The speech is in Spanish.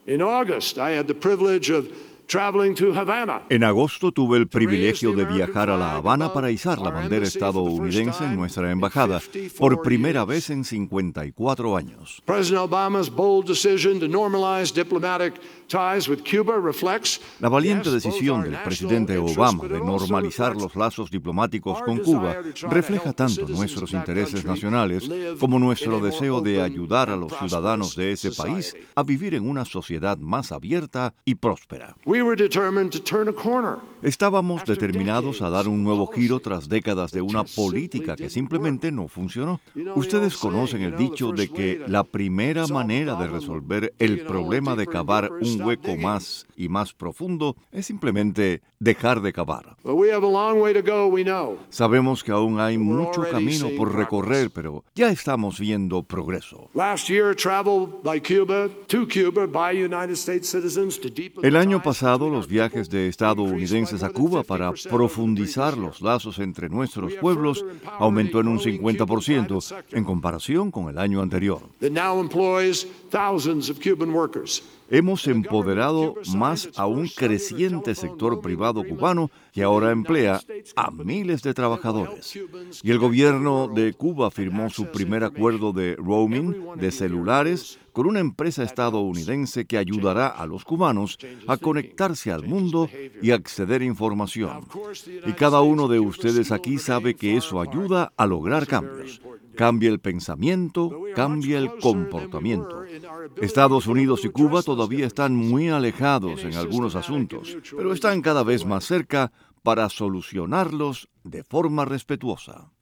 In August, I had the privilege of traveling to Havana. En agosto tuve el privilegio de viajar a La Habana para izar la bandera estadounidense en nuestra embajada, por primera vez en 54 años. President Obama's bold decision to normalize diplomatic ties with Cuba reflects La valiente decisión del presidente Obama de normalizar los lazos diplomáticos con Cuba refleja tanto nuestros intereses nacionales como nuestro deseo de ayudar a los ciudadanos de ese país a vivir en una sociedad más abierta y próspera. We were determined to turn a corner. Estábamos determinados a dar un nuevo giro tras décadas de una política que simplemente no funcionó. Ustedes conocen el dicho de que la primera manera de resolver el problema de cavar un hueco más y más profundo es simplemente dejar de cavar. But we have a long way to go, we know. Sabemos que aún hay mucho camino por recorrer, pero ya estamos viendo progreso. Last year, travel by Cuba to Cuba by United States citizens to deepen El año pasado, los viajes de estadounidenses a Cuba para profundizar los lazos entre nuestros pueblos aumentó en un 50% en comparación con el año anterior. that now employs thousands of Cuban workers. Hemos empoderado más a un creciente sector privado cubano que ahora emplea a miles de trabajadores. Y el gobierno de Cuba firmó su primer acuerdo de roaming de celulares con una empresa estadounidense que ayudará a los cubanos a conectarse al mundo y acceder a información. Y cada uno de ustedes aquí sabe que eso ayuda a lograr cambios. Cambia el pensamiento, cambia el comportamiento. Estados Unidos y Cuba todavía están muy alejados en algunos asuntos, pero están cada vez más cerca para solucionarlos de forma respetuosa.